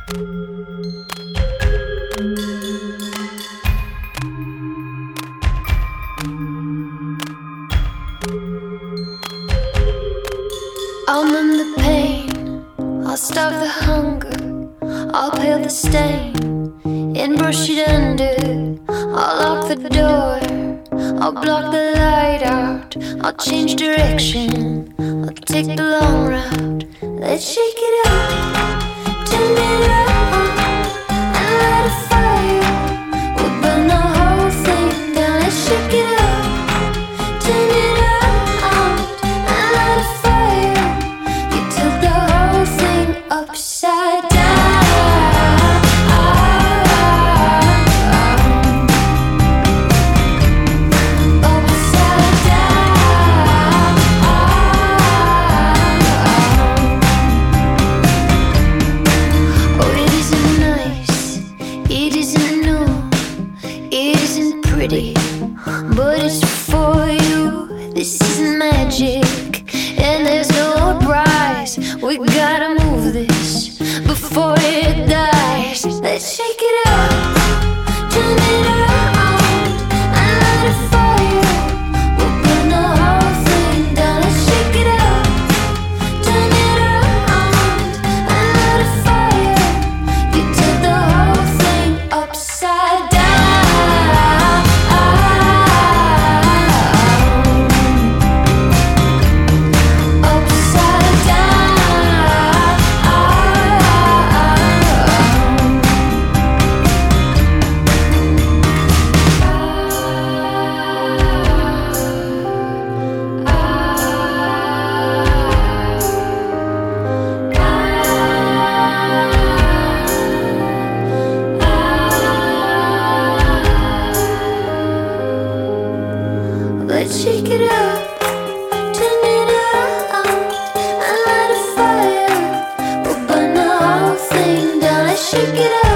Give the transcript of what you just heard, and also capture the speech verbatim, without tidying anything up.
I'll numb the pain, I'll starve the hunger, I'll pale the stain and brush it under. I'll lock the door, I'll block the light out, I'll change direction, I'll take the long route. Let's shake it up, turn it up, and light a fire. We'll burn the whole thing down. Let's shake it up, turn it up, and light a fire. You tilt the whole thing upside down. But it's for you. This isn't magic, and there's no prize. We gotta move this before it dies. Let's shake it up, turn it around, and light a fire. We'll burn the whole thing down. Let's shake it up, turn it around, and light a fire. You tilt the whole thing upside down. Let's shake it up, turn it around, and light a fire. We'll burn the whole thing down. Let's shake it up.